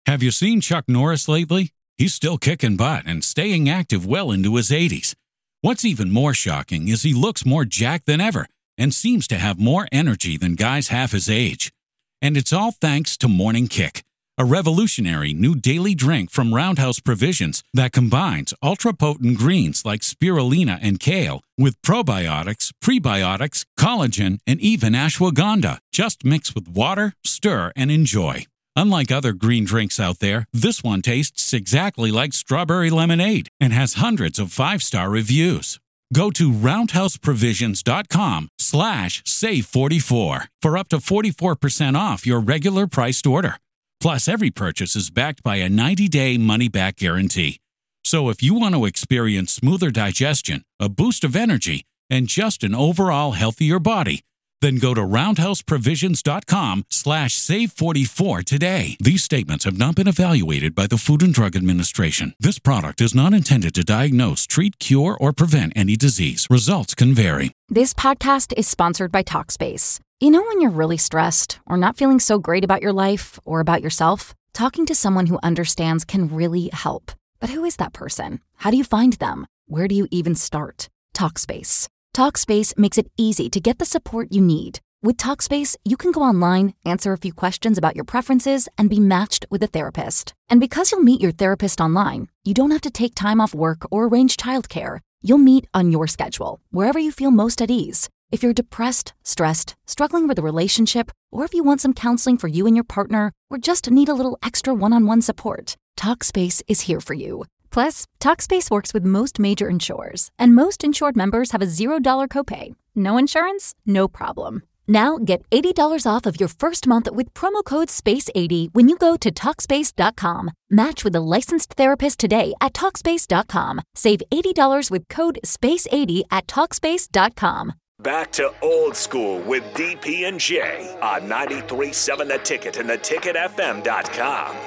Have you seen Chuck Norris lately? He's still kicking butt and staying active well into his 80s. What's even more shocking is he looks more jacked than ever and seems to have more energy than guys half his age. And it's all thanks to Morning Kick, a revolutionary new daily drink from Roundhouse Provisions that combines ultra-potent greens like spirulina and kale with probiotics, prebiotics, collagen, and even ashwagandha. Just mix with water, stir, and enjoy. Unlike other green drinks out there, this one tastes exactly like strawberry lemonade and has hundreds of 5-star reviews. Go to roundhouseprovisions.com/save44 for up to 44% off your regular priced order. Plus, every purchase is backed by a 90-day money-back guarantee. So if you want to experience smoother digestion, a boost of energy, and just an overall healthier body, then go to roundhouseprovisions.com/save44 today. These statements have not been evaluated by the Food and Drug Administration. This product is not intended to diagnose, treat, cure, or prevent any disease. Results can vary. This podcast is sponsored by Talkspace. You know when you're really stressed or not feeling so great about your life or about yourself? Talking to someone who understands can really help. But who is that person? How do you find them? Where do you even start? Talkspace. Talkspace makes it easy to get the support you need. With Talkspace, you can go online, answer a few questions about your preferences, and be matched with a therapist. And because you'll meet your therapist online, you don't have to take time off work or arrange childcare. You'll meet on your schedule, wherever you feel most at ease. If you're depressed, stressed, struggling with a relationship, or if you want some counseling for you and your partner, or just need a little extra one-on-one support, Talkspace is here for you. Plus, Talkspace works with most major insurers, and most insured members have a $0 copay. No insurance? No problem. Now get $80 off of your first month with promo code SPACE80 when you go to Talkspace.com. Match with a licensed therapist today at Talkspace.com. Save $80 with code SPACE80 at Talkspace.com. Back to old school with DP and J on 93.7 The Ticket and theticketfm.com.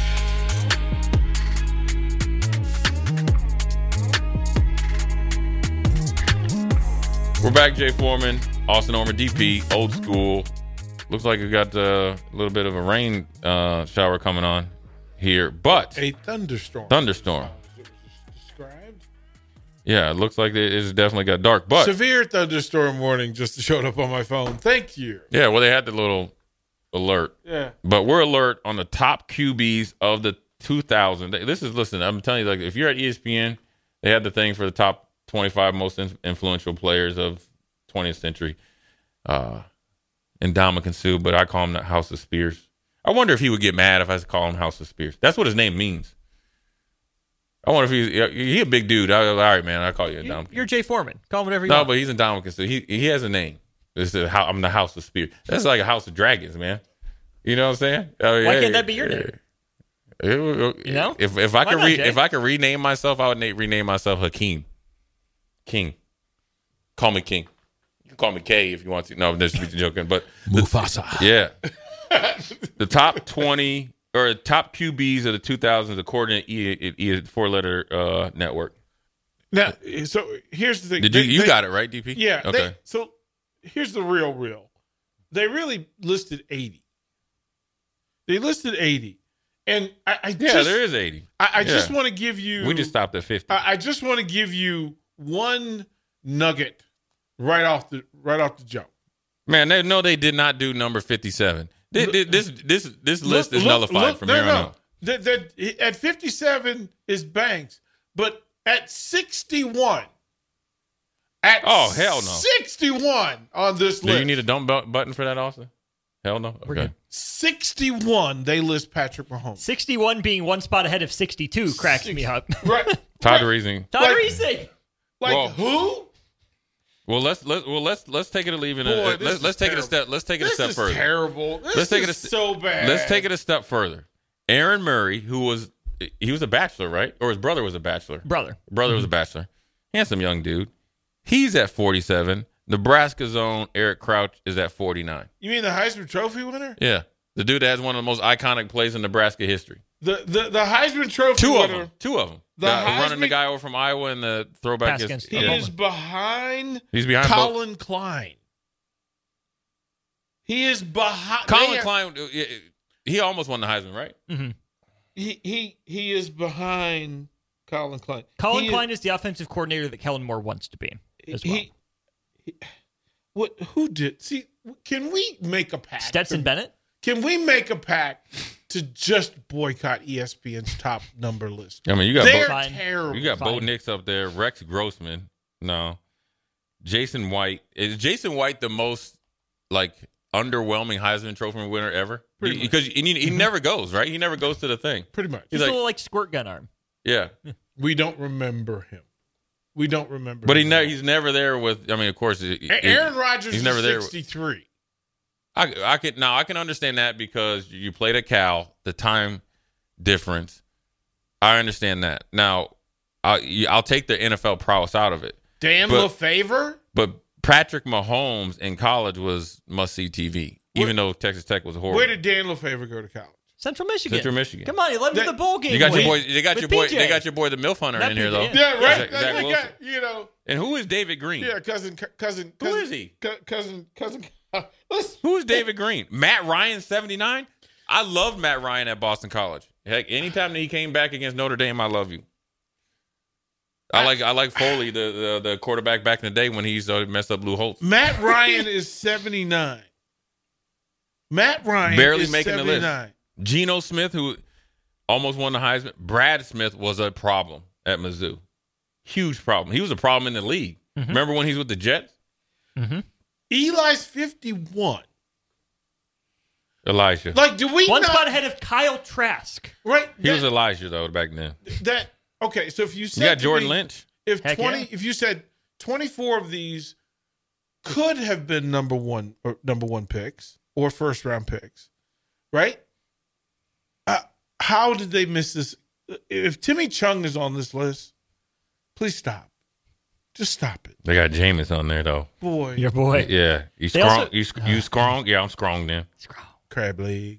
We're back, Jay Foreman, Austin Orman, DP, old school. Looks like we got a little bit of a rain shower coming on here, but a thunderstorm. Thunderstorm. Described? Yeah, it looks like it's definitely got dark, but severe thunderstorm warning just showed up on my phone. Thank you. Yeah, well, they had the little alert. Yeah, but we're alert on the top QBs of the 2000. Listen, I'm telling you, like if you're at ESPN, they had the thing for the top 25 most influential players of 20th century. Ndamukong Suh, but I call him the House of Spears. I wonder if he would get mad if I call him House of Spears. That's what his name means. I wonder if he's a big dude. All right, man, I call you Ndamukong. You're Jay Foreman. Call him whatever you want. want. No, but he's Ndamukong Suh. He has a name. I'm the House of Spears. That's like a House of Dragons, man. You know what I'm saying? Why can't that be your name? You know, if I could rename myself, I would rename myself Hakeem. King. Call me King. You can call me K if you want to. No, I'm just joking. But Mufasa. Yeah. The top 20 or top QBs of the 2000s according to four-letter network. Now, so here's the thing. You got it, right, DP? Yeah. Okay. So here's the real. They really listed 80. They listed 80. And there is 80. I just want to give you. We just stopped at 50. I just want to give you one nugget right off the jump. Man, they did not do number 57. This list is nullified from here on out. At 57 is Banks, but at 61. Oh, hell no. 61 on this list. Do you need a dump button for that, Austin? Hell no. Okay. 61, they list Patrick Mahomes. 61 being one spot ahead of 62 cracks me up. Right. Todd Reesing. Reesing. Who? Well, let's take it or leave it. Let's take it a step. Let's take it a step further. This is terrible. This is so bad. Let's take it a step further. Aaron Murray, who was a bachelor, right? Or his brother was a bachelor. Brother was a bachelor. Handsome young dude. He's at 47. Nebraska's own Eric Crouch is at 49. You mean the Heisman Trophy winner? Yeah, the dude that has one of the most iconic plays in Nebraska history. The Heisman Trophy winner. Two of them. Running the guy over from Iowa and the throwback. He is behind. He's behind Colin Klein. He is behind. Colin Klein. He almost won the Heisman, right? Mm-hmm. He is behind Colin Klein. Colin Klein is the offensive coordinator that Kellen Moore wants to be as well. Who did? See, can we make a pact? Stetson Bennett? Can we make a pact to just boycott ESPN's top number list? I mean, you got They're Bo, terrible. You got Bo Nix up there, Rex Grossman. No. Jason White. Is Jason White the most, underwhelming Heisman Trophy winner ever? Because he never goes, right? He never goes to the thing. Pretty much. He's a little like squirt gun arm. Yeah. We don't remember him. But he's never there with, of course. Aaron Rodgers he's never is there 63. I can understand that because you played at Cal, the time difference. I understand that. Now, I'll take the NFL prowess out of it. Dan LeFevre? But Patrick Mahomes in college was must-see TV, even though Texas Tech was horrible. Where did Dan LeFevre go to college? Central Michigan. Come on, he led him to the bowl game. You got your boy. They got your boy, the MilF Hunter in here though. Yeah, right. Zach Wilson. And who is David Green? Yeah, cousin. Who is he? Cousin. Who is David Green? Matt Ryan, 79. I love Matt Ryan at Boston College. Heck, anytime that he came back against Notre Dame, I love you. I like Foley, the quarterback back in the day when he used to mess up Lou Holtz. Matt Ryan is 79. Matt Ryan barely is making 79. the list. Geno Smith, who almost won the Heisman. Brad Smith was a problem at Mizzou. Huge problem. He was a problem in the league. Mm-hmm. Remember when he was with the Jets? Mm-hmm. Eli's 51. Elijah. Do we one spot ahead of Kyle Trask? Right. He was Elijah though back then. Okay, so if you said you got Jordan Lynch. If you said 24 of these could have been number one picks or first round picks, right? How did they miss this? If Timmy Chung is on this list, please stop. Just stop it. They got Jameis on there though. Boy, your boy. Yeah, you strong. You strong. Yeah, I'm strong then. Crab League.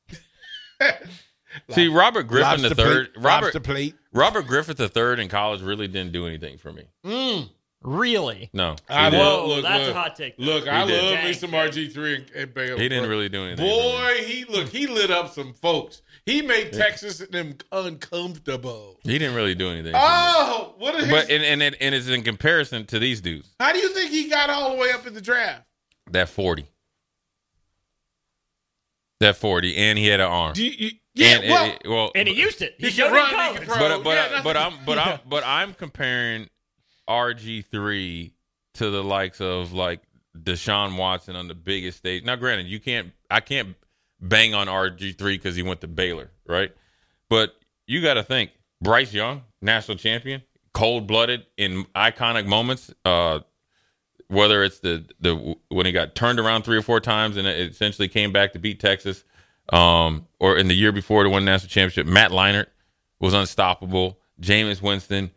See, Robert Griffin III. Robert Griffin III in college really didn't do anything for me. Really? No. Whoa, that's a hot take. Look, I love me some RG3 and Baylor. He didn't really do anything. Boy, he lit up some folks. He made Texas and them uncomfortable. He didn't really do anything. Oh, what is? But and it's in comparison to these dudes. How do you think he got all the way up in the draft? That 40. And he had an arm. And he used it. He showed it in college. But I'm comparing RG3 to the likes of Deshaun Watson on the biggest stage. Now, granted, I can't bang on RG3 because he went to Baylor, right? But you got to think Bryce Young, national champion, cold-blooded in iconic moments. Whether it's the when he got turned around 3 or 4 times and it essentially came back to beat Texas, or in the year before to win the national championship, Matt Leinart was unstoppable. Jameis Winston.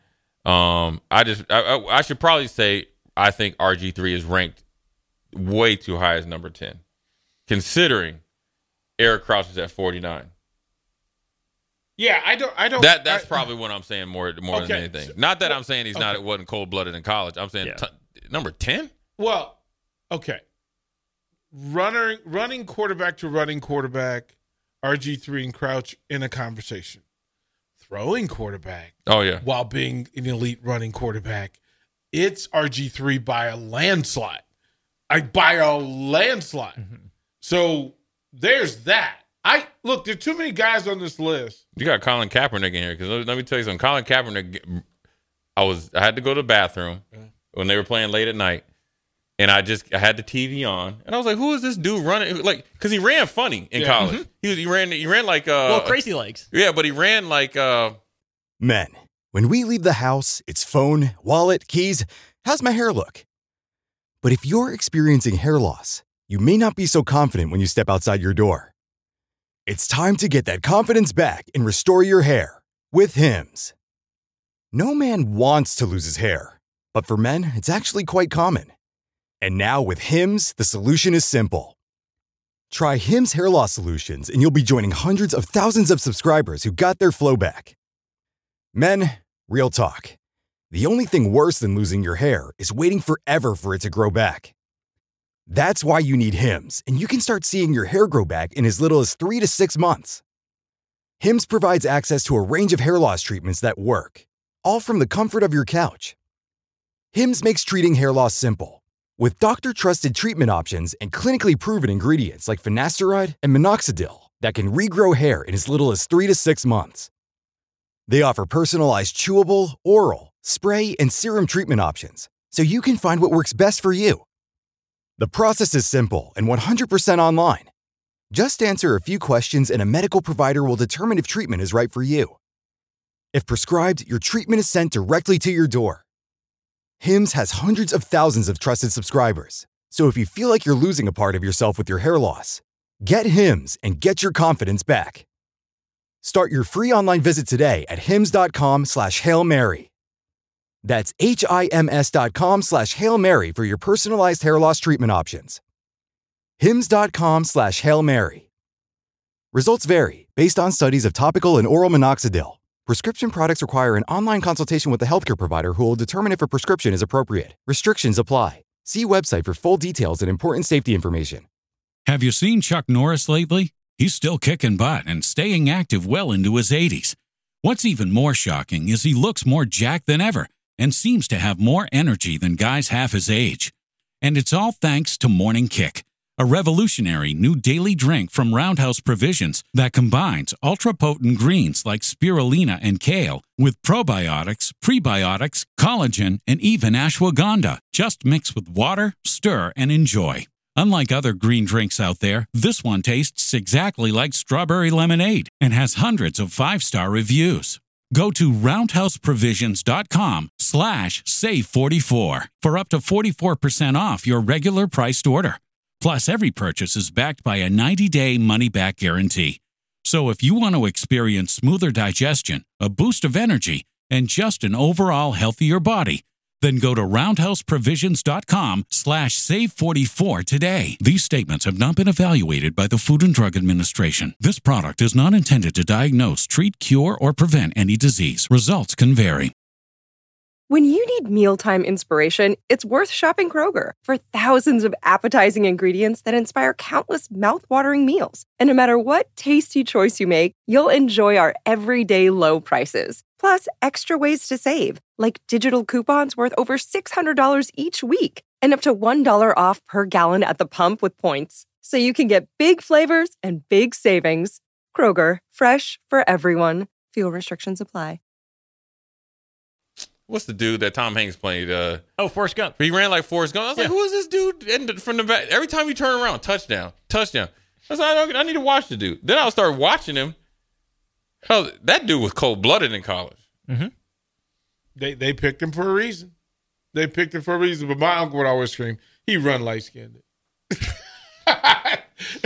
I should probably say I think RG3 is ranked way too high as number 10, considering Eric Crouch is at 49. Yeah, I don't. That's probably what I'm saying more than anything. Not that I'm saying it wasn't cold blooded in college. I'm saying number 10. Well, okay. Running quarterback to running quarterback, RG3 and Crouch in a conversation. Throwing quarterback. Oh yeah. While being an elite running quarterback, it's RG3 by a landslide. Mm-hmm. So there's that. Look, there are too many guys on this list. You got Colin Kaepernick in here because let me tell you something. Colin Kaepernick, I had to go to the bathroom when they were playing late at night, and I had the TV on, and I was like, "Who is this dude running?" Because he ran funny in college. Mm-hmm. He ran like crazy legs. Yeah, but he ran like Men, when we leave the house, it's phone, wallet, keys. How's my hair look? But if you're experiencing hair loss, you may not be so confident when you step outside your door. It's time to get that confidence back and restore your hair with Hims. No man wants to lose his hair, but for men, it's actually quite common. And now with Hims, the solution is simple. Try Hims hair loss solutions and you'll be joining hundreds of thousands of subscribers who got their flow back. Men, real talk. The only thing worse than losing your hair is waiting forever for it to grow back. That's why you need Hims, and you can start seeing your hair grow back in as little as 3 to 6 months. Hims provides access to a range of hair loss treatments that work, all from the comfort of your couch. Hims makes treating hair loss simple, with doctor-trusted treatment options and clinically proven ingredients like finasteride and minoxidil that can regrow hair in as little as 3 to 6 months. They offer personalized chewable, oral, spray, and serum treatment options, so you can find what works best for you. The process is simple and 100% online. Just answer a few questions and a medical provider will determine if treatment is right for you. If prescribed, your treatment is sent directly to your door. Hims has hundreds of thousands of trusted subscribers, so if you feel like you're losing a part of yourself with your hair loss, get Hims and get your confidence back. Start your free online visit today at hims.com/Hail Mary. That's HIMS.com/Hail Mary for your personalized hair loss treatment options. hims.com/Hail Mary. Results vary based on studies of topical and oral minoxidil. Prescription products require an online consultation with a healthcare provider who will determine if a prescription is appropriate. Restrictions apply. See website for full details and important safety information. Have you seen Chuck Norris lately? He's still kicking butt and staying active well into his 80s. What's even more shocking is he looks more jacked than ever and seems to have more energy than guys half his age. And it's all thanks to Morning Kick, a revolutionary new daily drink from Roundhouse Provisions that combines ultra-potent greens like spirulina and kale with probiotics, prebiotics, collagen, and even ashwagandha. Just mix with water, stir, and enjoy. Unlike other green drinks out there, this one tastes exactly like strawberry lemonade and has hundreds of 5-star reviews. Go to roundhouseprovisions.com/save44 for up to 44% off your regular priced order. Plus, every purchase is backed by a 90-day money-back guarantee. So if you want to experience smoother digestion, a boost of energy, and just an overall healthier body, then go to roundhouseprovisions.com/save44 today. These statements have not been evaluated by the Food and Drug Administration. This product is not intended to diagnose, treat, cure, or prevent any disease. Results can vary. When you need mealtime inspiration, it's worth shopping Kroger for thousands of appetizing ingredients that inspire countless mouth-watering meals. And no matter what tasty choice you make, you'll enjoy our everyday low prices. Plus, extra ways to save, like digital coupons worth over $600 each week and up to $1 off per gallon at the pump with points. So you can get big flavors and big savings. Kroger, fresh for everyone. Fuel restrictions apply. What's the dude that Tom Hanks played? Forrest Gump. He ran like Forrest Gump. I was like, who is this dude? And from the back, every time you turn around, touchdown. I was like, I need to watch the dude. Then I started watching him. Hell, that dude was cold-blooded in college. Mm-hmm. They picked him for a reason. But my uncle would always scream, he run light-skinned. And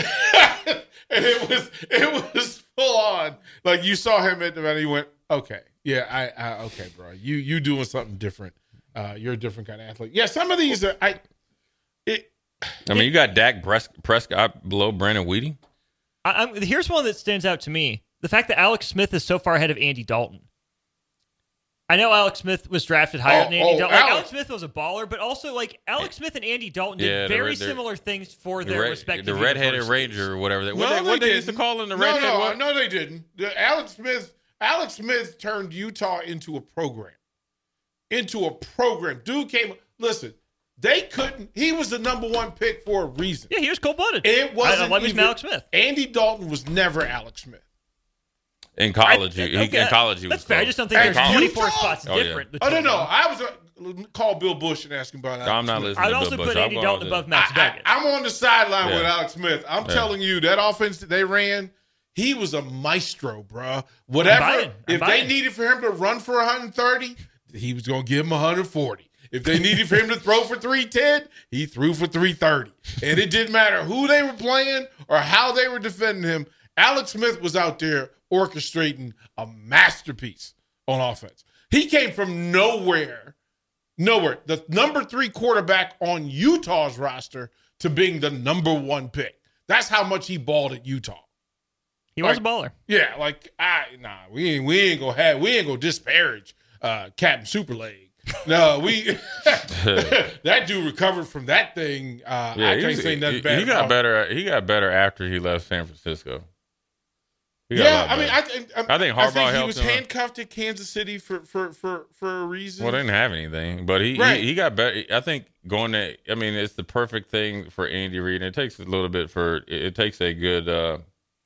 it was full on. Like, you saw him at the event, he went, okay. Yeah, okay, bro. You doing something different. You're a different kind of athlete. Yeah, some of these are. You got Dak Prescott below Brandon Weeden. Here's one that stands out to me: the fact that Alex Smith is so far ahead of Andy Dalton. I know Alex Smith was drafted higher than Andy Dalton. Alex Smith was a baller, but also Alex Smith and Andy Dalton did very similar things for their respective. The redheaded Ranger or whatever. What they used to call him, the redhead. No, they didn't. Alex Smith turned Utah into a program. Dude came. Listen, they couldn't. He was the number one pick for a reason. Yeah, he was cold-blooded. It wasn't even Alex Smith. Andy Dalton was never Alex Smith. In college, he was That's fair. I just don't think there's 24 spots different. Oh, no. I was call Bill Bush and ask him about Alex I'm not Smith. listening I'd to also Bill put Bush. Andy Dalton above Max Duggan. I'm on the sideline with Alex Smith. I'm telling you, that offense that they ran, he was a maestro, bro. Whatever. If they needed for him to run for 130, he was going to give him 140. If they needed for him to throw for 310, he threw for 330. And it didn't matter who they were playing or how they were defending him. Alex Smith was out there orchestrating a masterpiece on offense. He came from nowhere. The number 3 quarterback on Utah's roster to being the number 1 pick. That's how much he balled at Utah. He was a baller. Yeah, we ain't gonna disparage Captain Super League. No, that dude recovered from that thing. I can't say nothing bad. He got better after he left San Francisco. I mean, I think Harbaugh helped. He was handcuffed at Kansas City for a reason. Well, they didn't have anything, but he got better. I think going to. I mean, it's the perfect thing for Andy Reid. And it takes a little bit it takes a good,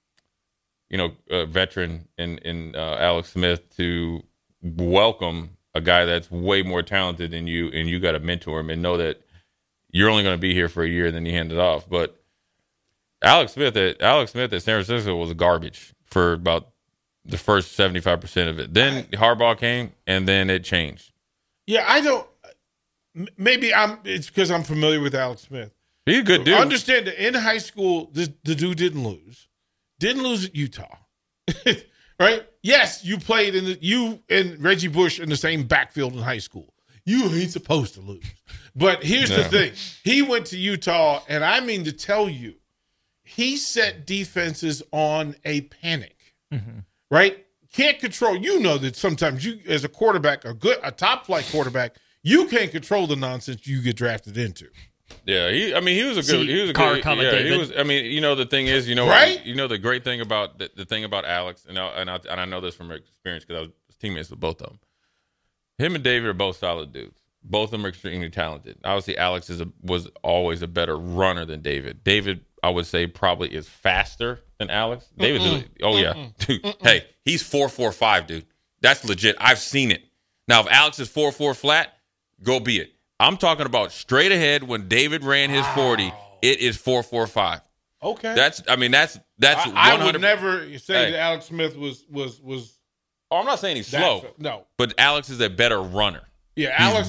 veteran in Alex Smith to welcome a guy that's way more talented than you, and you got to mentor him and know that you're only going to be here for a year, and then you hand it off. But Alex Smith at San Francisco was garbage for about the first 75% of it. Then Harbaugh came, and then it changed. Yeah, I don't. Maybe it's because I'm familiar with Alex Smith. He's a good dude. Understand that in high school, the dude didn't lose. Didn't lose at Utah. Right? Yes, you played you and Reggie Bush in the same backfield in high school. You ain't supposed to lose. But here's the thing. He went to Utah, and I mean to tell you, he set defenses on a panic. Mm-hmm. Right? Can't control. You know that sometimes you, as a quarterback, a top flight quarterback, you can't control the nonsense you get drafted into. Yeah, he was a good. He was a good. Yeah, he was. I mean, the thing is, right? The great thing about the thing about Alex, and I know this from experience because I was teammates with both of them. Him and David are both solid dudes. Both of them are extremely talented. Obviously, Alex was always a better runner than David. David, I would say, probably is faster than Alex. David, dude. Hey, he's 4.45, dude. That's legit. I've seen it. Now, if Alex is 4.4 flat, go be it. I'm talking about straight ahead. When David ran his 40, it is 4.45. Okay. That's. I 100. I would never say that Alex Smith was. Oh, I'm not saying he's slow. No. But Alex is a better runner. Yeah, Alex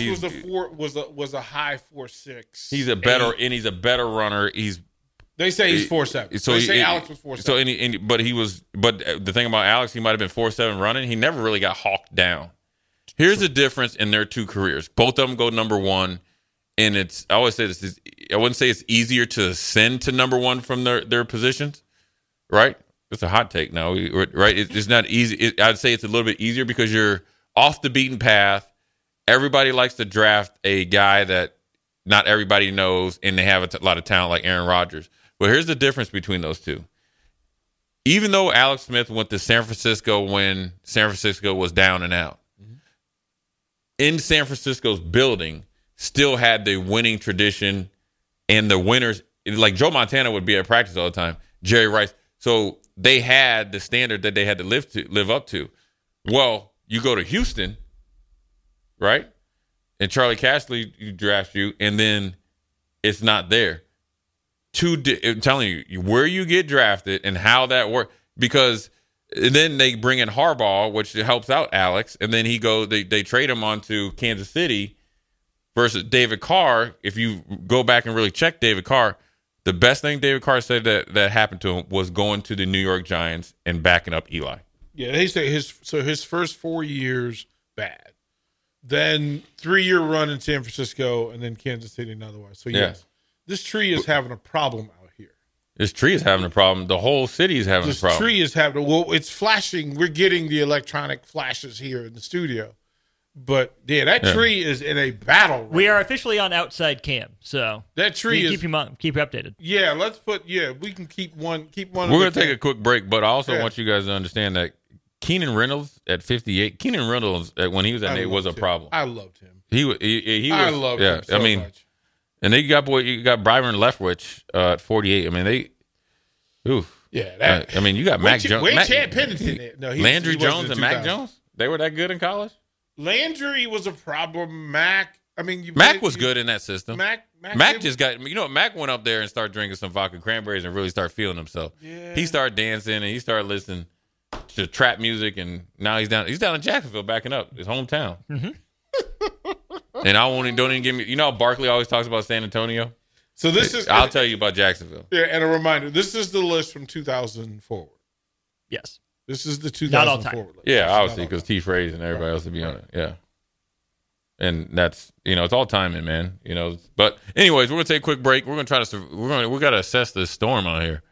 was a high 4.6. He's a better runner. They say he's 4.7. So they say Alex was 4.7. So but the thing about Alex, he might have been 4.7 running. He never really got hawked down. Here's the difference in their two careers. Both of them go number one, and I always say this: I wouldn't say it's easier to ascend to number one from their positions, right? It's a hot take now, right? It's not easy. I'd say it's a little bit easier because you're off the beaten path. Everybody likes to draft a guy that not everybody knows, and they have a lot of talent like Aaron Rodgers. But here's the difference between those two. Even though Alex Smith went to San Francisco when San Francisco was down and out, in San Francisco's building, still had the winning tradition and the winners. Like Joe Montana would be at practice all the time, Jerry Rice. So they had the standard that they had to live up to. Well, you go to Houston, right? And Charlie Casserly drafts you, and then it's not there. I'm telling you, where you get drafted and how that works. Because then they bring in Harbaugh, which helps out Alex, and then they trade him on to Kansas City versus David Carr. If you go back and really check David Carr, the best thing David Carr said that happened to him was going to the New York Giants and backing up Eli. Yeah, they say his first 4 years bad, then 3-year run in San Francisco, and then Kansas City and otherwise. So yes, this tree is having a problem out here. This tree is having a problem. The whole city is having a problem. This tree is having it's flashing. We're getting the electronic flashes here in the studio. But that tree is in a battle. Right we are officially on outside cam, so that tree keep you updated. Yeah, we can keep one. We're going to take a quick break, but I also want you guys to understand that Keenan Reynolds at 58. Keenan Reynolds when he was at Nate was a problem. I loved him. He was. I loved him so much. And then you got Byron Leftwich at 48. I mean you got Mac Jones. Chad Pennington. No, Landry Jones and Mac Jones. They were that good in college. Landry was a problem. Mac was good in that system. Mac just got. Mac went up there and started drinking some vodka cranberries and really started feeling himself. Yeah. He started dancing and he started listening to trap music, and now he's down in Jacksonville, backing up his hometown. Mm-hmm. And don't even give me. You know how Barkley always talks about San Antonio. So this is. I'll tell you about Jacksonville. Yeah, and a reminder: this is the list from 2000 forward. Yes. This is the 2000 not all time. forward list. Yeah, obviously, because T. Fraze and everybody else would be on it. Yeah. And that's, it's all timing, man. But anyways, we're gonna take a quick break. We're gonna try to. We gotta assess this storm out here.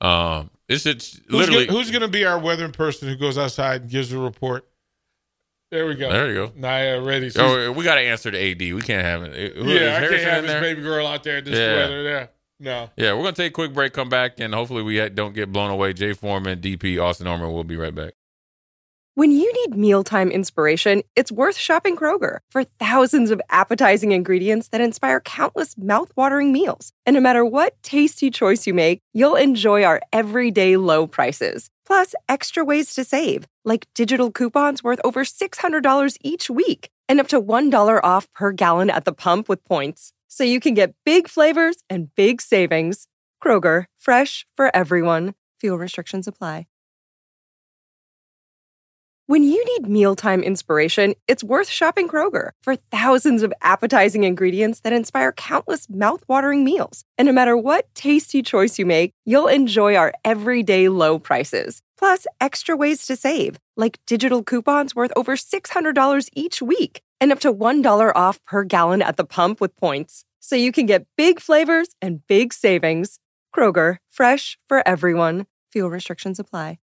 It's literally who's gonna be our weather person who goes outside and gives a report? There we go. There you go. Naya ready. We got to answer to AD. We can't have it. I can't have his baby girl out there in this weather. Yeah. No. Yeah, we're going to take a quick break, come back, and hopefully we don't get blown away. Jay Foreman, DP, Austin Norman, we'll be right back. When you need mealtime inspiration, it's worth shopping Kroger for thousands of appetizing ingredients that inspire countless mouth-watering meals. And no matter what tasty choice you make, you'll enjoy our everyday low prices. Plus, extra ways to save, like digital coupons worth over $600 each week and up to $1 off per gallon at the pump with points. So you can get big flavors and big savings. Kroger, fresh for everyone. Fuel restrictions apply. When you need mealtime inspiration, it's worth shopping Kroger for thousands of appetizing ingredients that inspire countless mouth-watering meals. And no matter what tasty choice you make, you'll enjoy our everyday low prices. Plus, extra ways to save, like digital coupons worth over $600 each week and up to $1 off per gallon at the pump with points. So you can get big flavors and big savings. Kroger, fresh for everyone. Fuel restrictions apply.